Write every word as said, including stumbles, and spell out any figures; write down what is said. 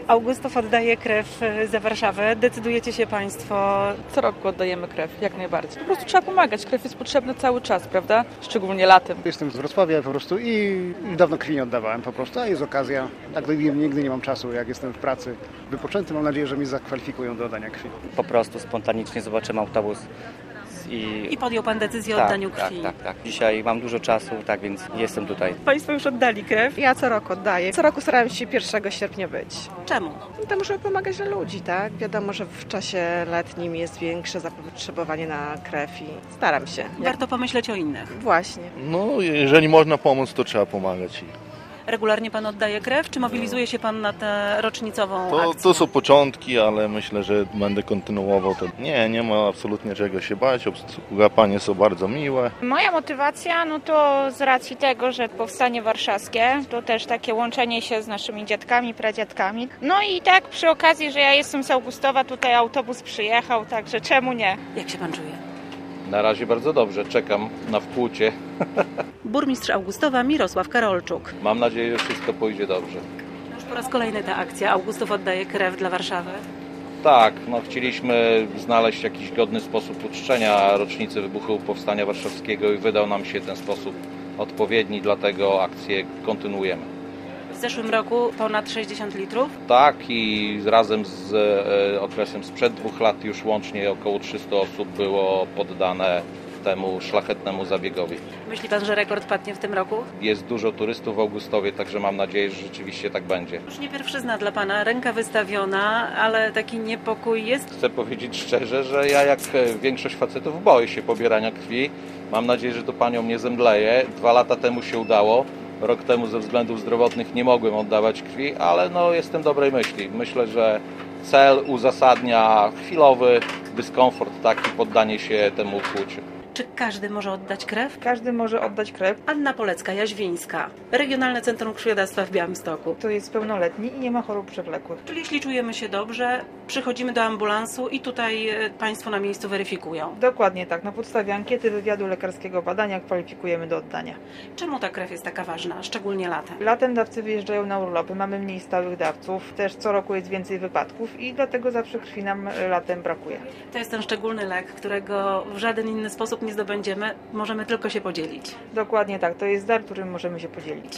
Augustów oddaje krew za Warszawę. Decydujecie się Państwo? Co roku oddajemy krew, jak najbardziej. Po prostu trzeba pomagać. Krew jest potrzebna cały czas, prawda? Szczególnie latem. Jestem z Wrocławia po prostu i dawno krwi nie oddawałem po prostu, a jest okazja. Tak nigdy nie mam czasu, jak jestem w pracy wypoczęty. Mam nadzieję, że mnie zakwalifikują do oddania krwi. Po prostu spontanicznie zobaczyłem autobus. I, I podjął Pan decyzję o tak, oddaniu krwi. Tak, tak, tak. Dzisiaj mam dużo czasu, tak więc jestem tutaj. Państwo już oddali krew? Ja co roku oddaję. Co roku staram się pierwszego sierpnia być. Czemu? No to muszę pomagać dla ludzi, tak? Wiadomo, że w czasie letnim jest większe zapotrzebowanie na krew i staram się. Warto pomyśleć o innych. Właśnie. No, jeżeli można pomóc, to trzeba pomagać. Regularnie Pan oddaje krew, czy mobilizuje się Pan na tę rocznicową To, akcję? to są początki, ale myślę, że będę kontynuował to. Nie, nie ma absolutnie czego się bać. Obsługa panie są bardzo miłe. Moja motywacja, no to z racji tego, że powstanie warszawskie, to też takie łączenie się z naszymi dziadkami, pradziadkami. No i tak przy okazji, że ja jestem z Augustowa, tutaj autobus przyjechał, także czemu nie? Jak się Pan czuje? Na razie bardzo dobrze, czekam na wpłucie. Burmistrz Augustowa Mirosław Karolczuk. Mam nadzieję, że wszystko pójdzie dobrze. Już po raz kolejny ta akcja. Augustów oddaje krew dla Warszawy. Tak, no chcieliśmy znaleźć jakiś godny sposób uczczenia rocznicy wybuchu Powstania Warszawskiego i wydał nam się ten sposób odpowiedni, dlatego akcję kontynuujemy. W zeszłym roku ponad sześćdziesiąt litrów. Tak i razem z e, okresem sprzed dwóch lat już łącznie około trzysta osób było poddane temu szlachetnemu zabiegowi. Myśli Pan, że rekord padnie w tym roku? Jest dużo turystów w Augustowie, także mam nadzieję, że rzeczywiście tak będzie. Już nie pierwszyzna dla Pana, ręka wystawiona, ale taki niepokój jest. Chcę powiedzieć szczerze, że ja jak większość facetów boję się pobierania krwi. Mam nadzieję, że to panią nie zemdleje. Dwa lata temu się udało. Rok temu ze względów zdrowotnych nie mogłem oddawać krwi, ale no jestem dobrej myśli. Myślę, że cel uzasadnia chwilowy dyskomfort, taki poddanie się temu ukłuciu. Czy każdy może oddać krew? Każdy może oddać krew. Anna Polecka-Jaźwińska, Regionalne Centrum Krwiodawstwa w Białymstoku. To jest pełnoletni i nie ma chorób przewlekłych. Czyli jeśli czujemy się dobrze, przychodzimy do ambulansu i tutaj Państwo na miejscu weryfikują. Dokładnie tak. Na podstawie ankiety, wywiadu lekarskiego, badania kwalifikujemy do oddania. Czemu ta krew jest taka ważna, szczególnie latem? Latem dawcy wyjeżdżają na urlopy, mamy mniej stałych dawców, też co roku jest więcej wypadków i dlatego zawsze krwi nam latem brakuje. To jest ten szczególny lek, którego w żaden inny sposób nie zdobędziemy, możemy tylko się podzielić. Dokładnie tak, to jest dar, którym możemy się podzielić.